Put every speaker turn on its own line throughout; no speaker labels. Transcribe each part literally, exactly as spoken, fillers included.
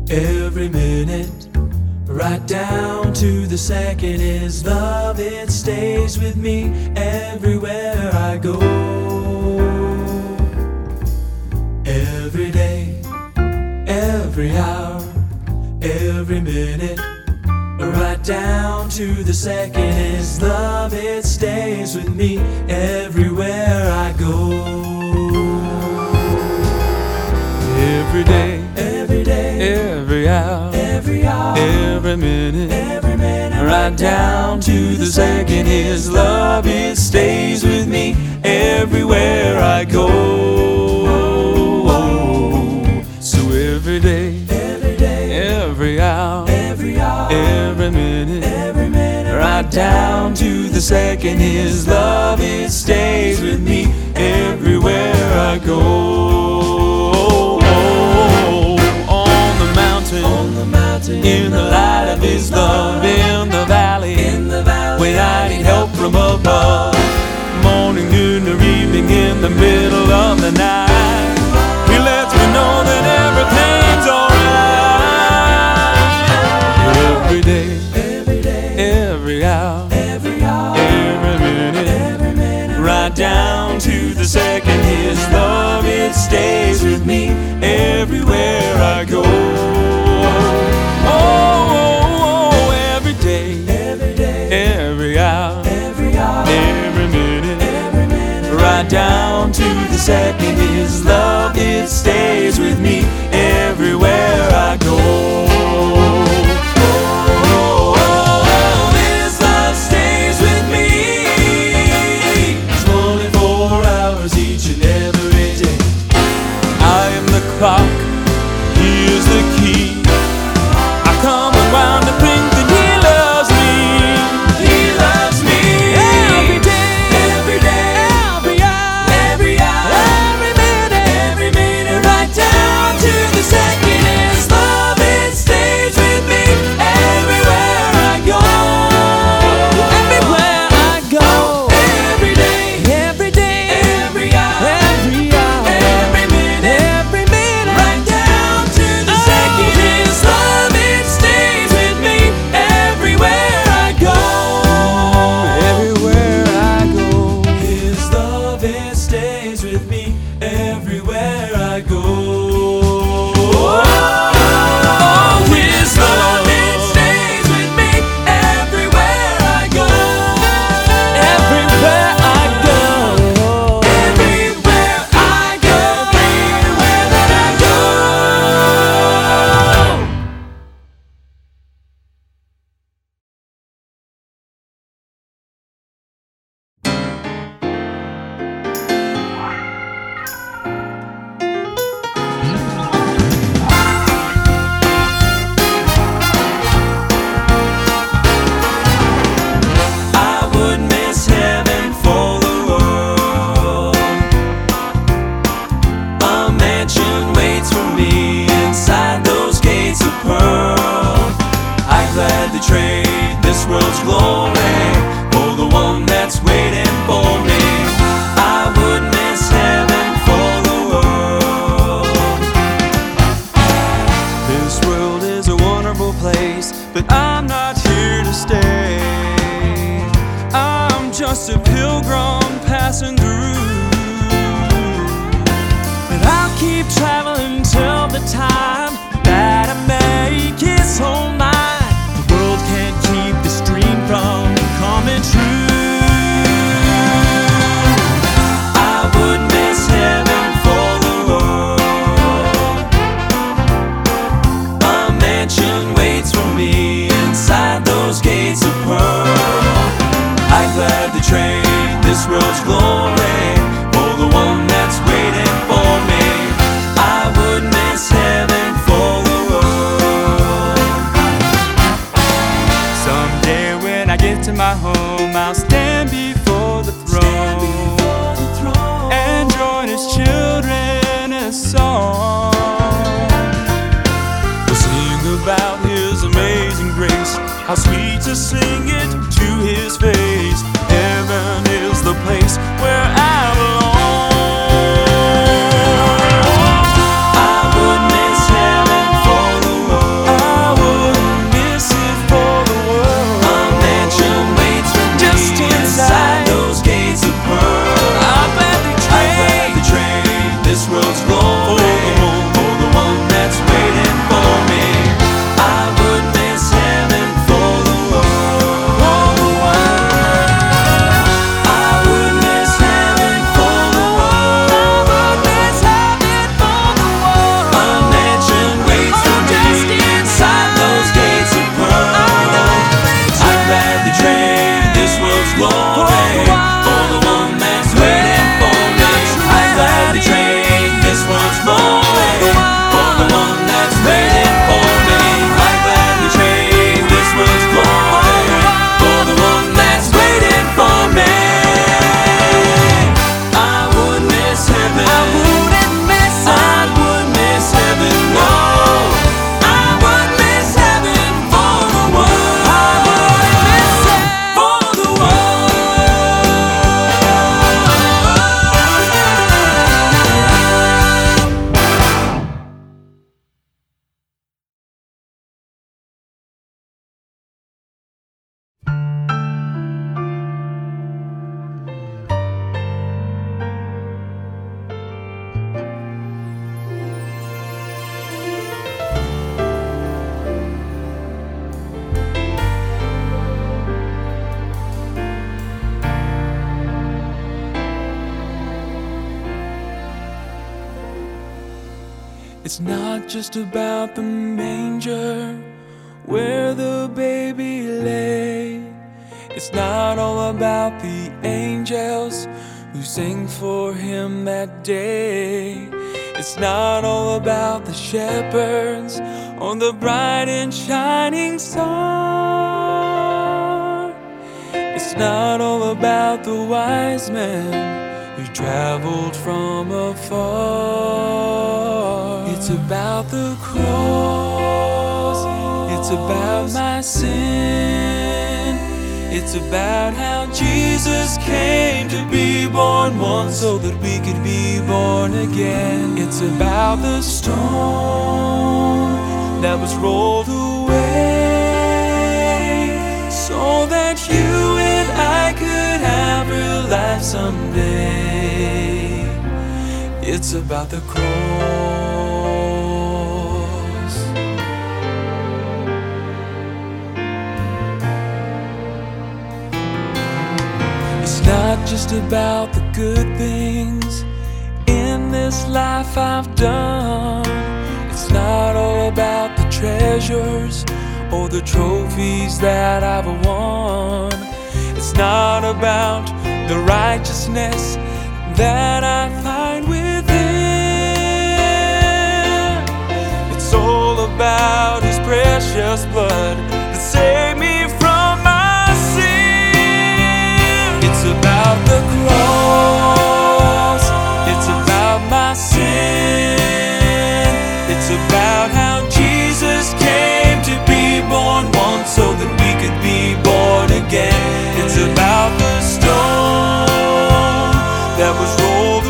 Every minute, right down to the second, is love. It stays with me everywhere I go. Every day, every hour, every minute, right down to the second, is love. It stays with me everywhere I go. Every day, every day, every hour, every hour, every minute, every minute, right down to the second, His love, it stays with me everywhere I go. So every day, every day, every hour, every hour, every minute, every minute, right down to the second, His love, it stays with me everywhere I go. In the light of His love, in the valley, in the valley, when I need help from above, morning, noon, or evening, in the middle of the night, He lets me know that everything's alright. Every day, every day, every hour, every hour, every minute, every minute, right down to the second, His love, it stays with me everywhere I go. Down to the second, His love, it stays with me everywhere I go. Oh, His love stays with me twenty-four hours each and every day. I am the clock, He is the key. I come around to bring that He loves me. He loves me every day, every day.
How sweet to sing it to His face. Heaven is the place where I belong. I would miss heaven for the world.
It's not just about the manger where the baby lay. It's not all about the angels who sing for him that day. It's not all about the shepherds on the bright and shining star. It's not all about the wise men who traveled from afar. It's about the cross. It's about my sin. It's about how Jesus came to be born once so that we could be born again. It's about the stone that was rolled away so that you and I could have real life someday. It's about the cross. It's not just about the good things in this life I've done. It's not all about the treasures or the trophies that I've won. It's not about the righteousness that I find within. It's all about His precious blood that saved me from my sin. It's about the cross. It's about my sin. It's about how Jesus came to be born once so that we could be born again. It's about the stone that was rolled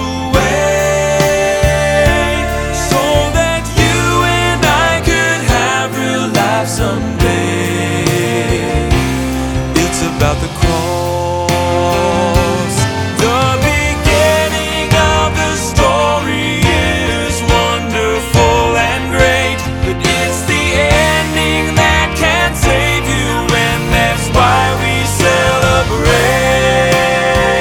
away so that you and I could have real life someday. It's about the cross. The beginning of the story is wonderful and great, but it's the ending that can save you, and that's why we celebrate.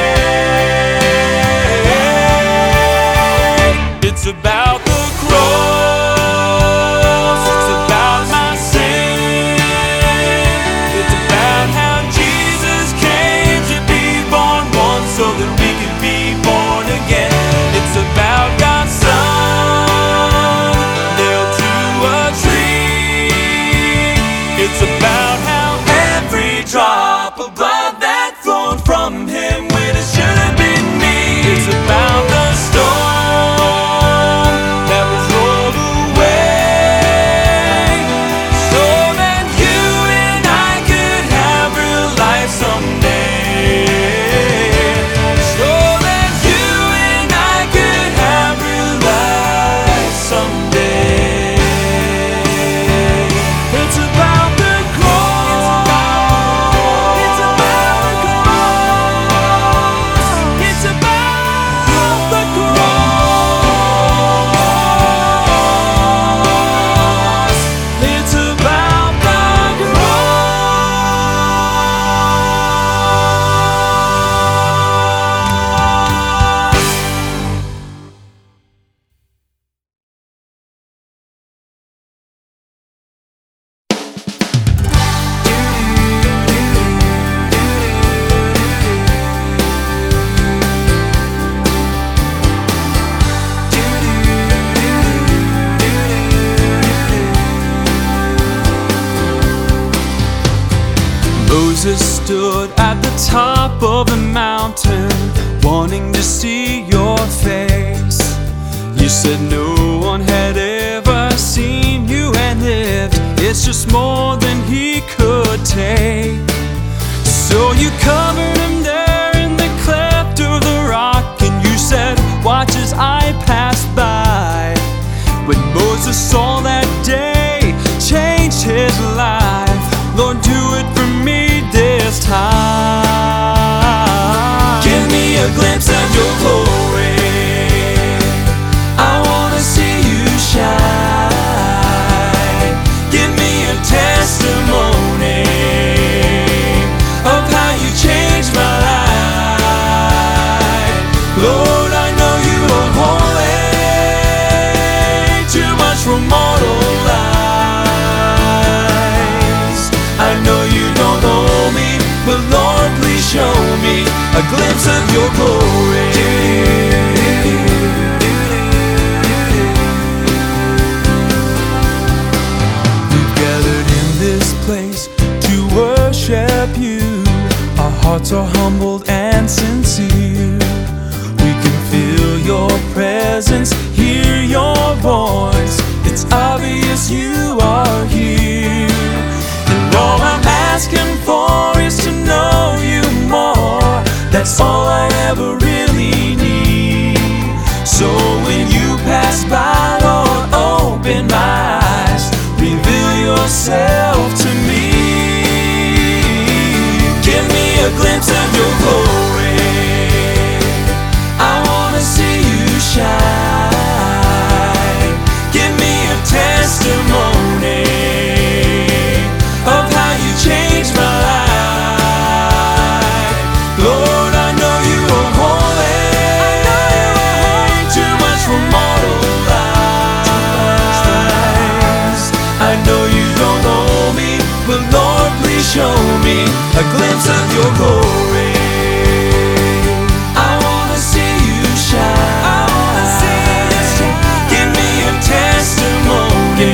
It's about the cross. It's about my sin. It's about how Jesus came to be born once so that we could be born again. It's about God's Son nailed to a tree. It's about how every drop of blood that flowed from Him when it should have been me. It's about the stone that was rolled away so that you and I could have real life someday. So that you and I could have real life someday. It's about the cross. It's about the cross. It's about the cross. It's about the Moses stood at the top of the mountain, wanting to see your face. You said no one had ever seen you and lived. It's just more than he could take. So you covered him there in the cleft of the rock, and you said, watch as I pass by. When Moses saw that day, changed his life. Lord, do it for me this time. Give me a glimpse of your glory. I wanna see you shine. Give me a testimony of how you changed my life. Lord, I know you are holy. Too much a glimpse of your glory. We've gathered in this place to worship you. Our hearts are humbled and sincere. We can feel your presence, hear your voice. It's obvious you are here. And all I'm asking for is to know you more. That's all I ever really need. So when you pass by, Lord, open my eyes, reveal yourself to me. Give me a glimpse of your glory. I wanna see you shine. Give me a testimony of how you changed my life. Lord, I know you are holy. I know you are holy. Too much for mortal lives. I know you don't know me, but Lord, please show me a glimpse of your glory. I wanna see you shine. I wanna see you shine. Give me a testimony,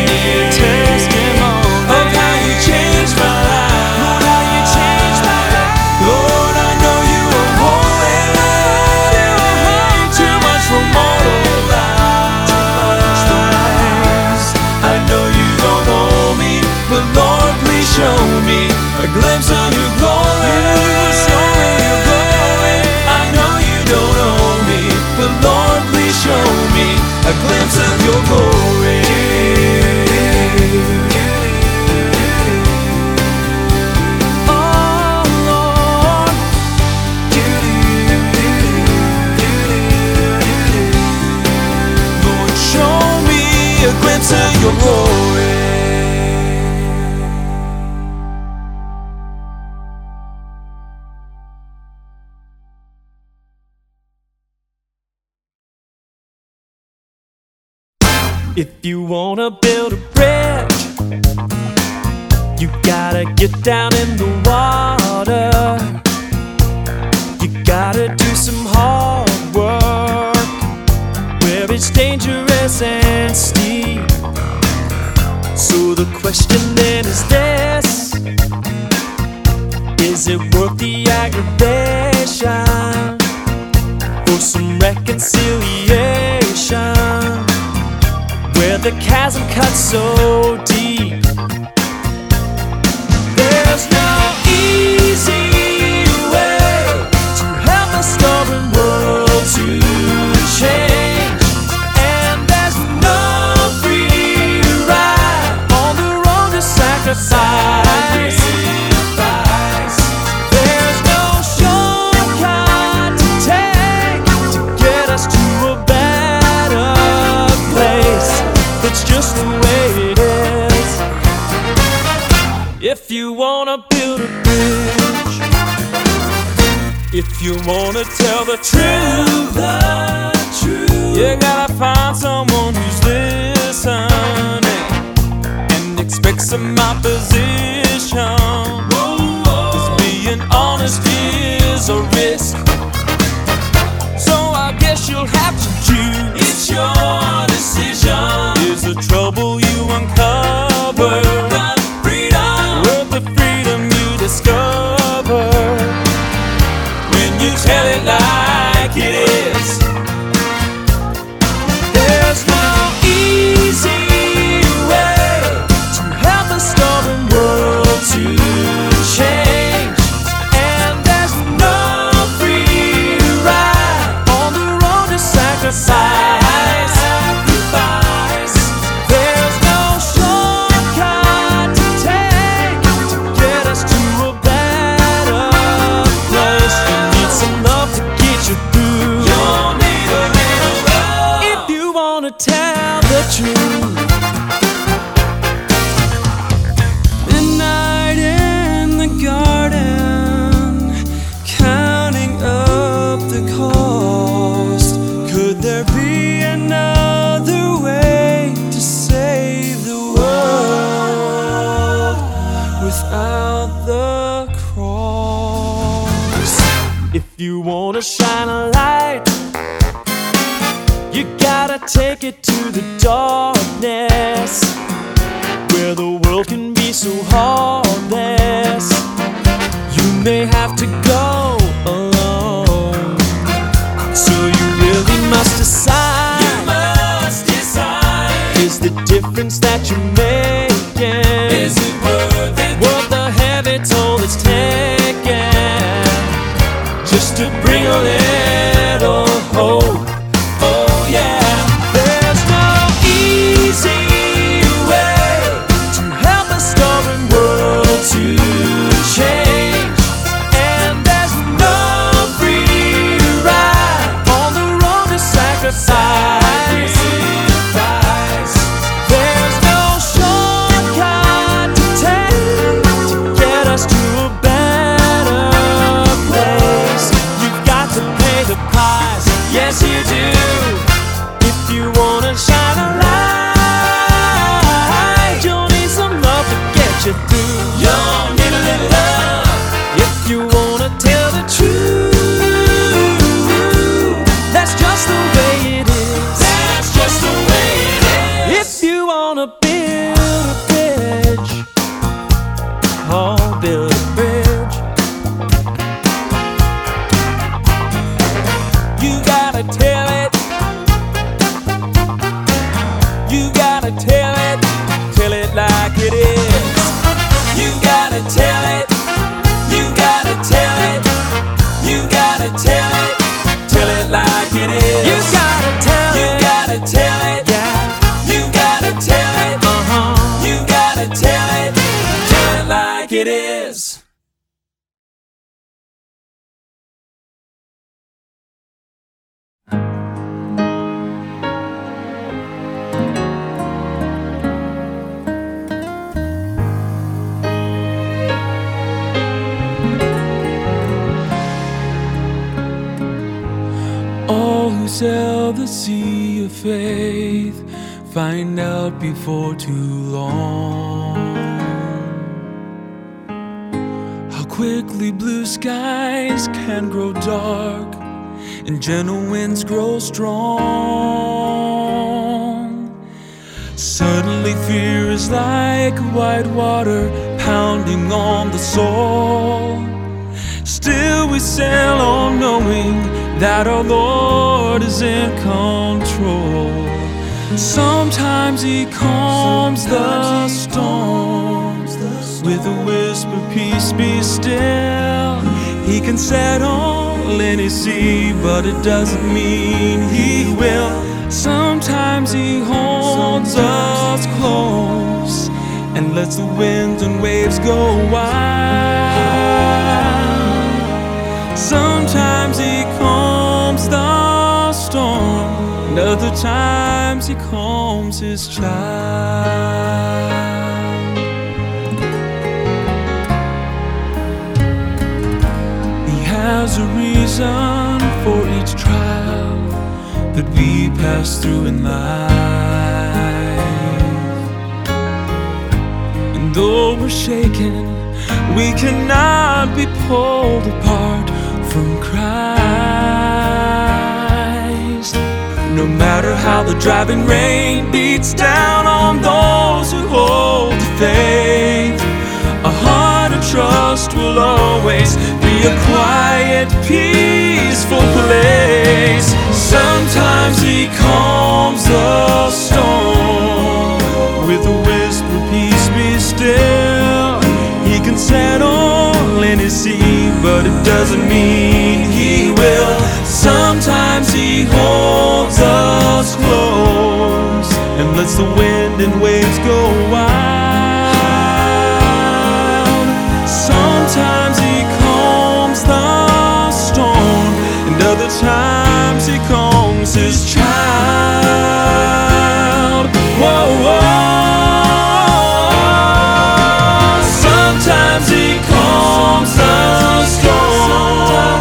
of how you changed my life. Lord, how you changed my life. Lord, I know you are holy. Too much for mortal lives. I know you don't know me, but Lord, please show me a glimpse of your glory. Show me your glory. I know you don't know me, but Lord, please show me a glimpse of your glory. Oh Lord, Lord, show me a glimpse of your glory. If you wanna build a bridge, you gotta get down in the water. You gotta do some hard work where it's dangerous and steep. So the question then is this: is it worth the aggravation for some reconciliation? Where the chasm cuts so deep, there's no easy way to help a stubborn world to change. And there's no free ride on the road to sacrifice. There's no shortcut to take to get us to a better place. It's just the way it is. If you wanna build a bridge, if you wanna tell the truth, the truth, you gotta find someone who's listening and expect some opposition. Cause being honest is a risk. So I guess you'll have to choose. It's your decision. Is the trouble you uncover worth the freedom, worth the freedom you discover when you tell it like it is? There's no easy way to help a stubborn world to change. And there's no free ride on the road to sacrifice.
If you wanna shine a light, you gotta take it to the darkness, where the world can be so heartless. You may have to go alone, so you really must decide.
You must decide.
Is the difference that you're making,
Is it worth it?
worth the heavy toll it's taken, just to bring a little hope?
Oh yeah.
There's no easy way to help a stubborn world to change, and there's no free ride on the road to sacrifice. There's no shortcut to take to get us to a better place. You've got to pay the price, yes you do, if you wanna shine a light. You'll need some love to get you through.
You'll need a little love.
If you wanna tell the truth, that's just the way it is.
That's just the way it is.
If you wanna build a bridge, oh, build a bridge. You gotta tell it. You gotta tell it. Tell it like it is.
You gotta tell it. You gotta tell it. You gotta tell it. Tell it like it is.
You gotta tell
You
it.
gotta tell it.
Yeah.
You gotta tell it.
Uh-huh.
You gotta tell it. Tell it like it is.
All who sail the sea of faith find out before too long how quickly blue skies can grow dark and gentle winds grow strong. Suddenly fear is like white water pounding on the soul. Still we sail on knowing that our Lord is in control. Sometimes He calms the storm with a whisper, peace be still. He can settle any sea, but it doesn't mean He will. Sometimes He holds us close and lets the winds and waves go wild. Sometimes He calms the storm, and other times He calms His child. He has a reason for each trial that we pass through in life. And though we're shaken, we cannot be pulled apart from Christ. No matter how the driving rain beats down on those who hold to faith, a heart of trust will always be a quiet, peaceful place. Sometimes He calms the storm with a whisper, peace be still. He can settle any sea, but it doesn't mean He will. Sometimes He holds us close and lets the wind and waves go wild. Sometimes He calms the storm, and other times He calms His child. Whoa, whoa. Sometimes He calms the storm.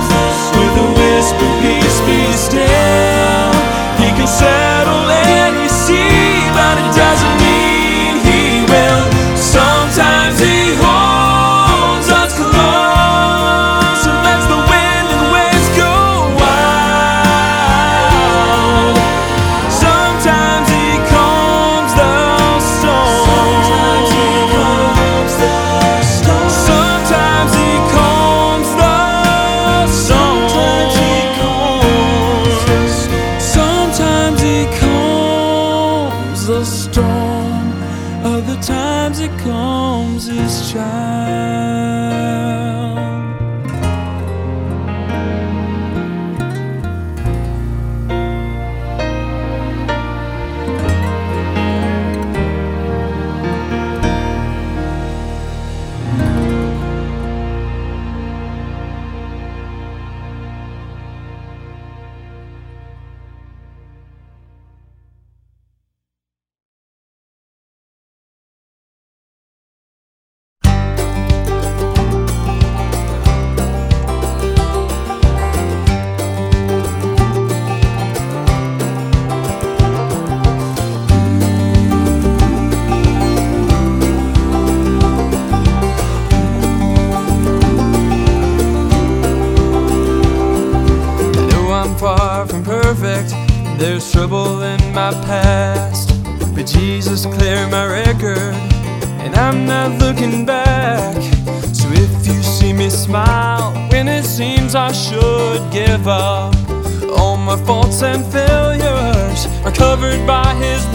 perfect, there's trouble in my past. But Jesus cleared my record, and I'm not looking back. So if you see me smile when it seems I should give up, all my faults and failures are covered by His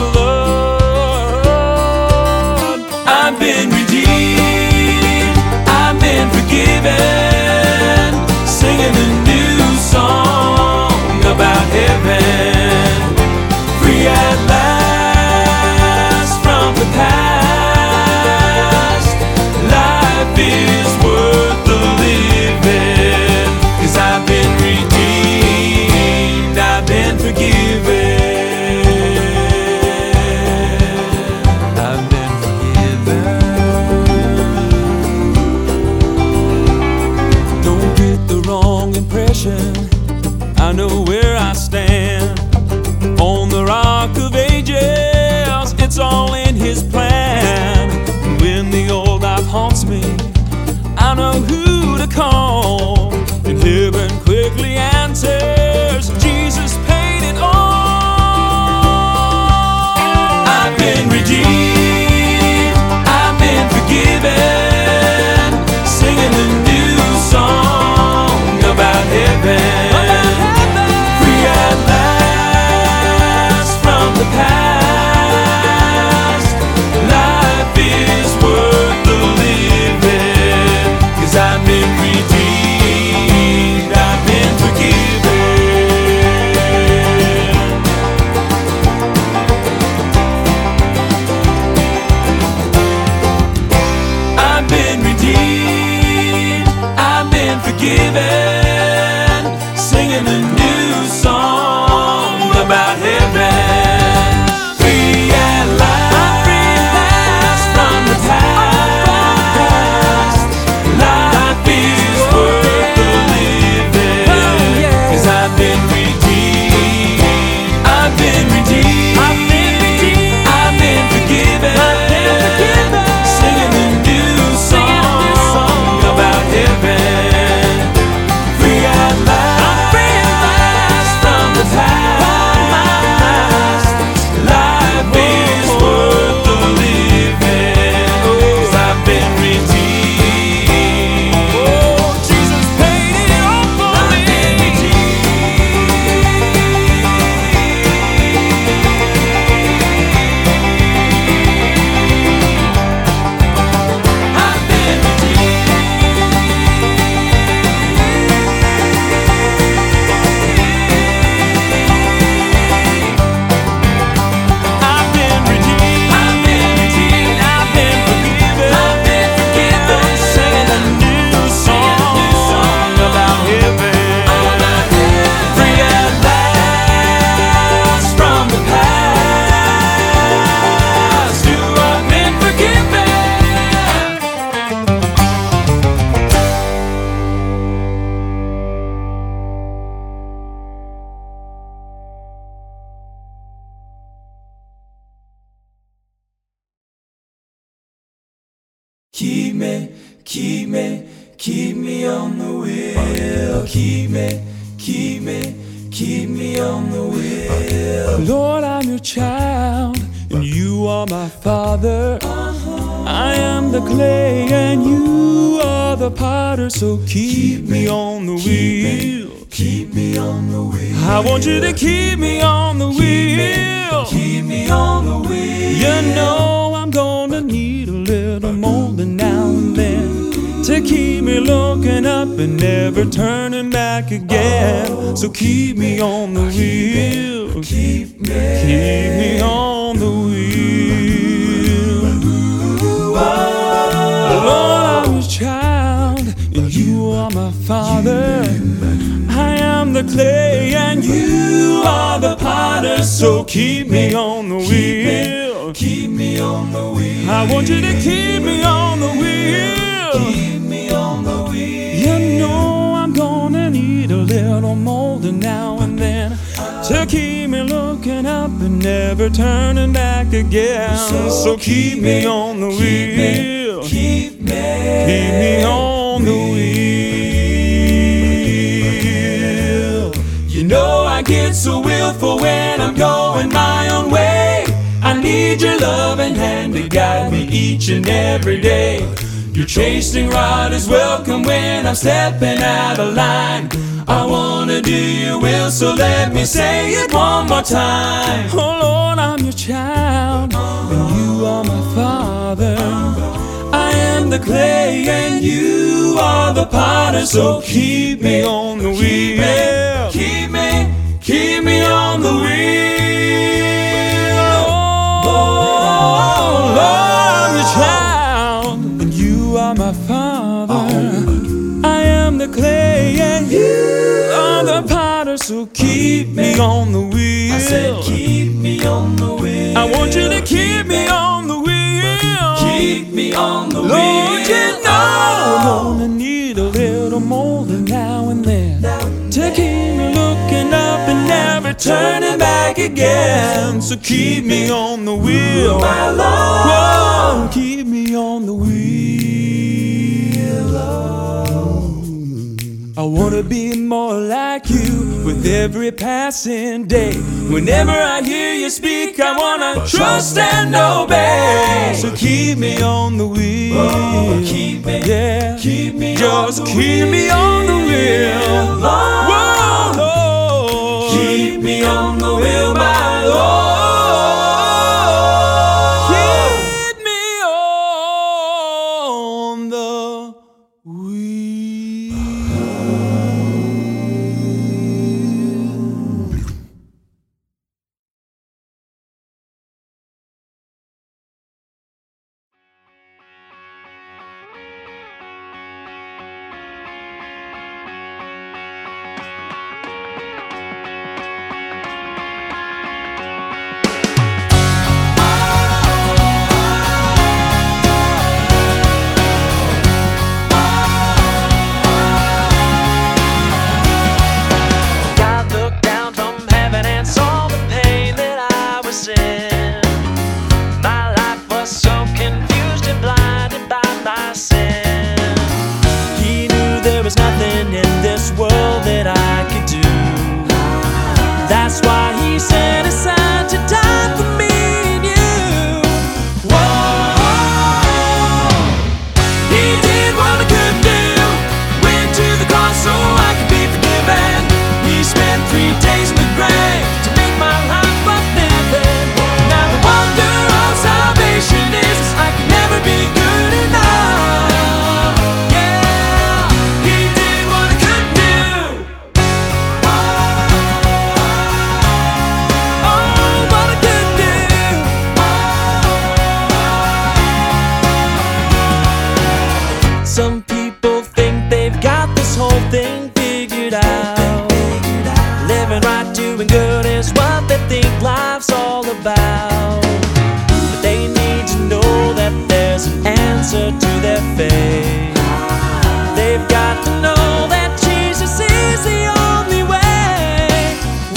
blood. I've been redeemed, I've been forgiven, singing a new song about heaven, free at last from the past. Life is worth the living, 'cause I've been redeemed, I've been forgiven, I've been forgiven. Don't get the wrong impression, I know where I stand. On the rock of ages, it's all in His plan. And when the old life haunts me, I know who to call, and heaven quickly answers, Jesus paid it all. I've been redeemed, I've been forgiven, singing a new song about heaven, free at last from the past. Life is worth the living, 'cause I've been redeemed, I've been forgiven. I've been redeemed, I've been forgiven, singing a new song about heaven, free at last from the past. Life is worth the living, 'cause I've been redeemed, I've been redeemed, I've been redeemed, I've been forgiven, singing a new song about heaven, free at last from the past. Life is worth the living, 'cause I've been redeemed. Oh, Jesus paid it all for me. I've been I've been redeemed, I've been redeemed, I've been forgiven, I've been forgiven, singing a new song about heaven, free at last from the past. You have been forgiven. Keep me, keep me, keep me on the wheel. Keep me, keep me, keep me on the wheel. Lord, I'm your child, and you are my Father. I am the clay, and you are the potter. So keep me on the wheel. Keep me on the wheel. I want you to keep me on the wheel. Keep me on the wheel. You know I'm gonna need a little more than now and then to keep me looking up and never turning back again. So keep me on the wheel. Keep me, keep me on the wheel. Lord, I'm your child, and you are my Father. I am the clay, and you are the potter. So keep me on the wheel. Keep me on the wheel. I want you to keep me on the wheel. Keep me on the wheel. You know I'm gonna need a little more than now and then to keep me looking up and never turning back again. So, so keep me on the wheel. Keep me, keep me on the wheel. You know I get so weary. loving hand to guide me each and every day. Your chastening rod is welcome when I'm stepping out of line. I wanna do your will, so let me say it one more time. Oh Lord, I'm your child, and you are my Father. I am the clay, and you are the potter. So keep me on the wheel, keep me, keep me on the wheel. Oh Lord, I'm your child, and you are my Father. I am the clay, and you are the potter. So keep me on the wheel. I said keep me on the wheel. I want you to keep me on the wheel. Keep me on the wheel. Lord, you know I'm gonna need a little more than now and then to keep me looking up and never turning back again. So keep me on the wheel, my Lord. Whoa, keep me on the wheel, Lord. I wanna be more like you with every passing day. Whenever I hear you speak, I wanna trust and obey. So keep me on the wheel. Oh, keep me, yeah. Keep me Just on the keep wheel. me on the wheel, Lord. Whoa, Lord. Keep me on the wheel, my Lord. Keep me on the wheel. That's why he set aside to die for me and you. Whoa, he did what I couldn't do. Went to the cross so I could be forgiven. He spent three days in the grave to make my life worth living. Now the wonder of salvation is I can never be good enough. Yeah, he did what I couldn't do. Some people think they've got this whole thing figured out. Living right, doing good is what they think life's all about. But they need to know that there's an answer to their faith. They've got to know that Jesus is the only way.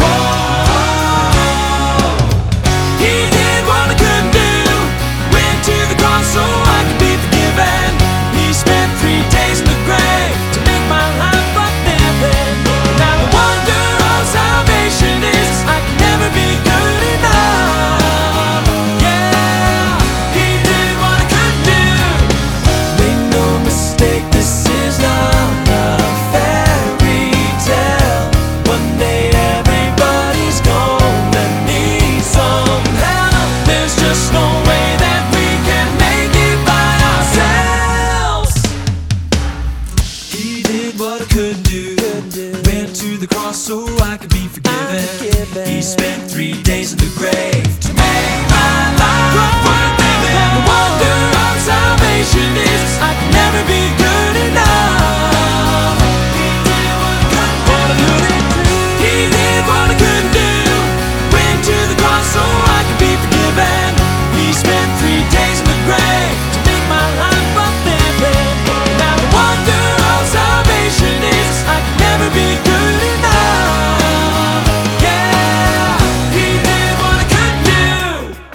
Whoa, he did what I couldn't do. Went to the cross so I could be forgiven. He spent three days in the grave to make my life worth living. Now the wonder of salvation is I can never be good enough. Yeah, he did what I couldn't do. Make no mistake, this is not a fairy tale. One day everybody's gonna need some help. There's just no way that we can make it by ourselves. He did what I couldn't do. Went to the cross so I could be forgiven. He spent three days in the grave to make my life worth living. The wonder of salvation is I can never be good enough. He did what I couldn't do. He did what I couldn't do. Went to the cross so I could be forgiven. He spent three days in the grave to make my life worth living. Now the wonder of salvation is I can never be good enough. Yeah, he did what I couldn't do.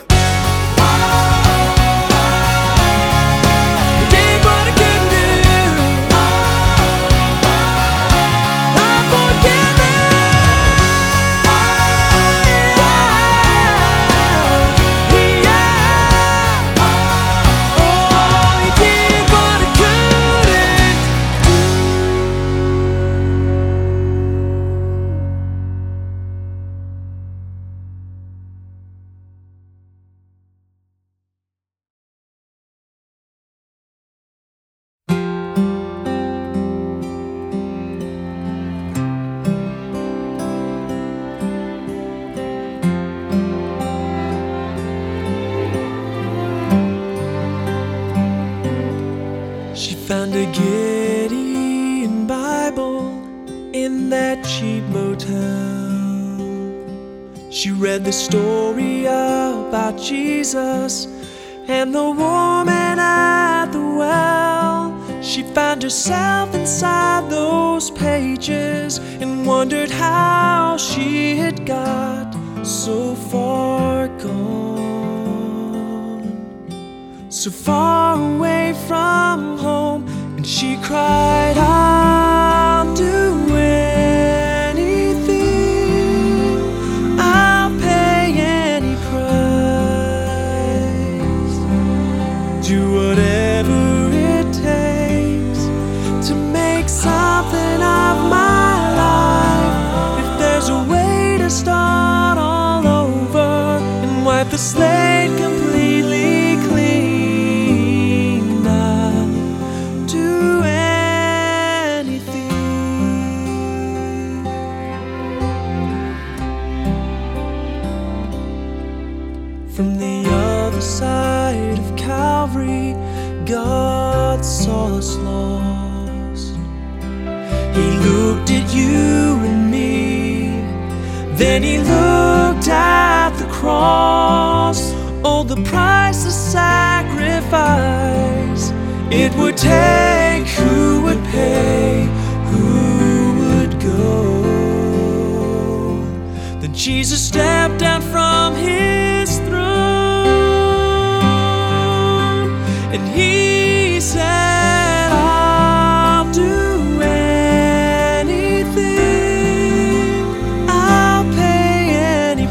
found a Gideon Bible in that cheap motel. She read the story about Jesus and the woman at the well. She found herself inside those pages and wondered how she had got so far gone, so far away from home. And she cried, I'll do anything, I'll pay any price, do whatever it takes to make something of my life. If there's a way to start all over and wipe the slate completely clean, I'll do anything. From the other side of Calvary, God saw us lost. He looked at you and me, then he looked at the cross. Oh, the price of sacrifice it would take, who would pay, who would go? Then Jesus stepped down from his throne and he said, I'll do anything, I'll pay any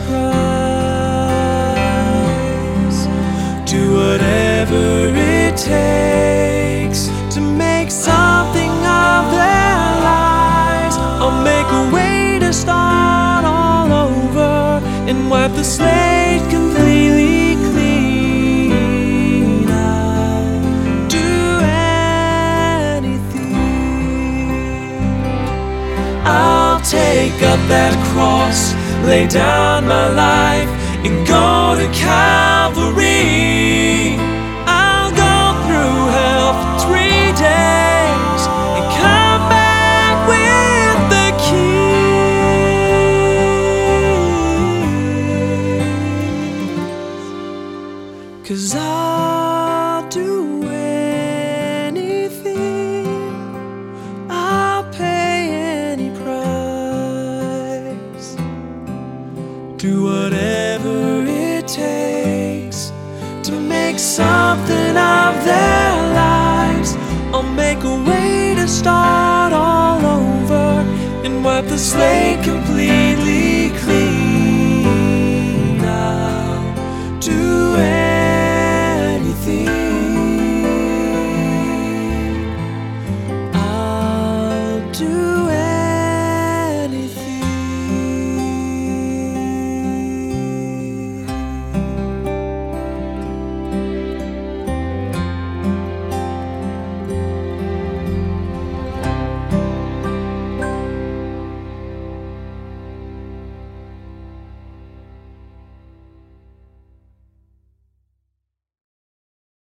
price, do whatever it takes to make something of their lives. I'll make a way to start all over and wipe the slate completely clean. I'll do anything. I'll take up that cross, lay down my life, and go to Calvary. I'll go through hell for three days and come back with the keys. 'Cause I'll do anything, I'll pay any price, do whatever it takes to make something of their lives. I'll make a way to start all over and wipe the slate completely